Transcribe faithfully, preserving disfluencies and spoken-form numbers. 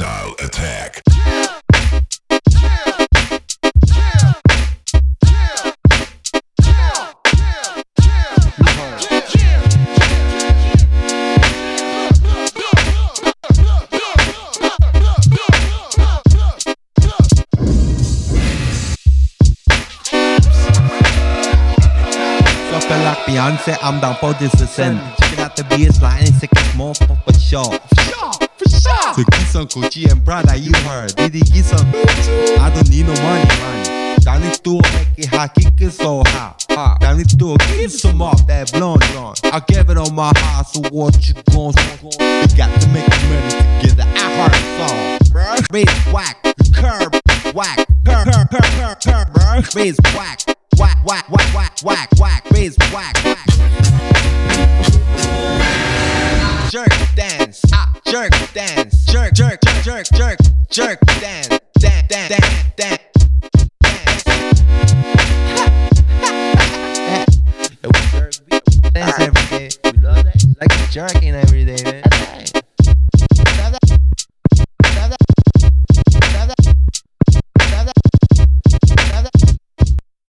Style Attack. Like Beyonce, I'm down for this ascent. Checking out the baseline and second more for, for sure. For sure, for sure. So get some Gucci and Prada, you heard. Did he get some? I don't need no money, money. Down the store, make it hot, kick it so hot. hot. Down the store, give some off that blonde, blonde. I gave it on my heart, so what you gon' do? You got to make the money together. I heart song, bruh. Raise whack, curb, whack, curb, curb, curb, curb, curb, bruh. Raise whack. Whack, whack, whack, whack, whack, whack, raise whack, whack. Jerk dance, ah, jerk dance, jerk, jerk, jerk, jerk, jerk, jerk dance, dance, dance, dance, dance, dance. Dance every day. We love that. Like jerking every day.